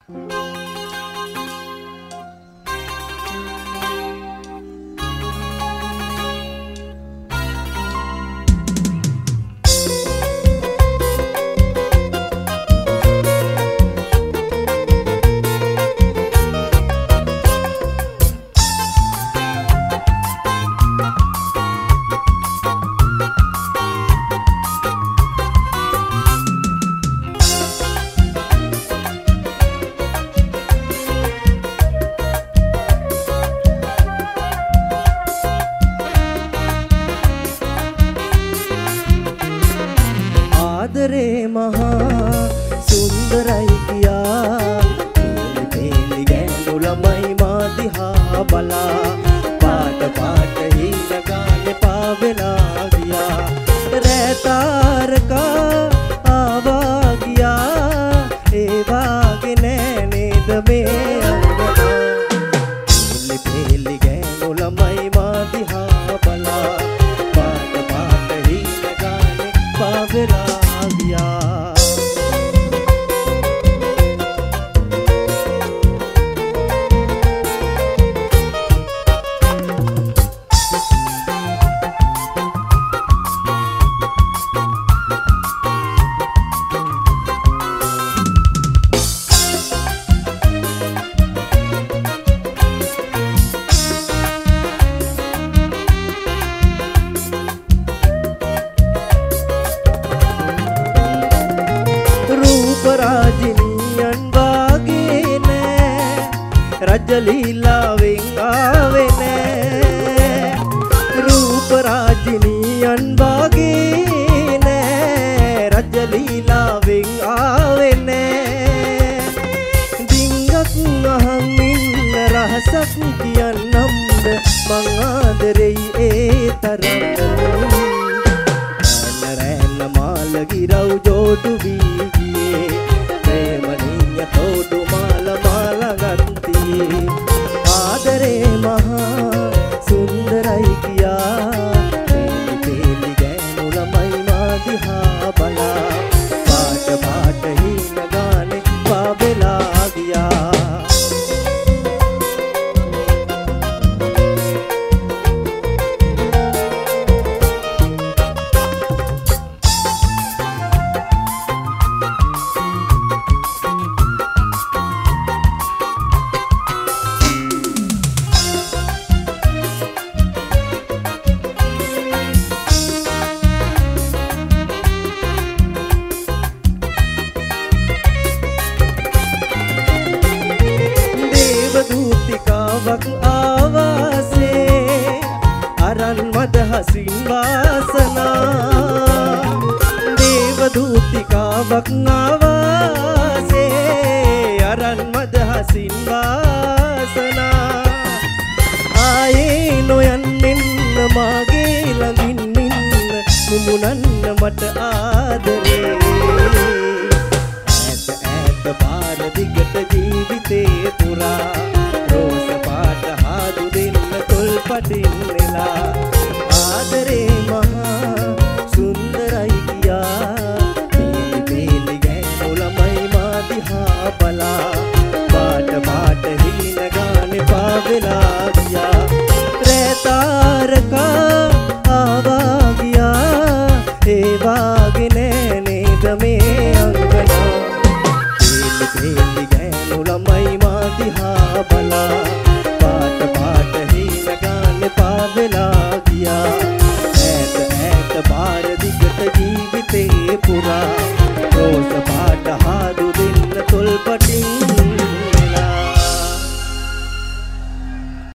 ආදරේ මහා සුන්දරයි කියා පෙලි ගෑනු ළමයි මා දිහා බලා පාට පාට හින ගානේ පාවෙලා ගියා රෑ තාරකා ආවා ගියා ඒ වාගේ නෑ නේද මේ අංගනා පෙලි ගෑනු ළමයි මා දිහා බලා පාට පාට හින ගානේ පාවෙලා රාජිනියන් වාගේ නෑ රජලීලාවෙන් ආවේ නෑ රූප රාජිනියන් වාගේ නෑ රජලීලාවෙන් ආවේ නෑ දිංගක් අහන් ඉන්න රහසක් කියන්නම්ද මං ආදරෙයි ඒ තරම් රැන්න මාලගිරව් ජෝඩු වී ප්‍රේමනිය තෝඩු මාල මාල ගන්තියේ ආදරේ මහා සුන්දරයි කියා පෙලි ගෑනු ළමයි මා දිහා බලා පාට පාට හින ගානේ පාවෙලා ගියා දූතිකාවක් ආවාසේ අරන් මදහසින් වාසනා දේව දූතිකාවක් ආවාසේ අරන් මදහසින් වාසනා ආයේ නොයන්නෙන්න මාගේ ළඟින් ඉන්න මුමුණන්න මට ආදරේ ඈත පාර දිගට ජීවිතේ පුරා රෝස පාට හාදු දෙන්න තොල් පටින් නෙලා ආදරේ මහා සුන්දරයි කියා පෙලි ගෑනු ළමයි මා දිහා බලා පාට පාට හින ගානේ පාවෙලා ගියා රෑ තාරකා ආවා ගියා ඒ වාගේ නෑ නේද මේ අංගනා පෙලි ගෑනු ළමයි මා දිහා බලා පාට පාට හින ගානේ පාවෙලා ගියා ඈත ඈත පාර දිගට ජීවිතේ පුරා රෝස පාට හාදු දෙන්න තොල් පටින්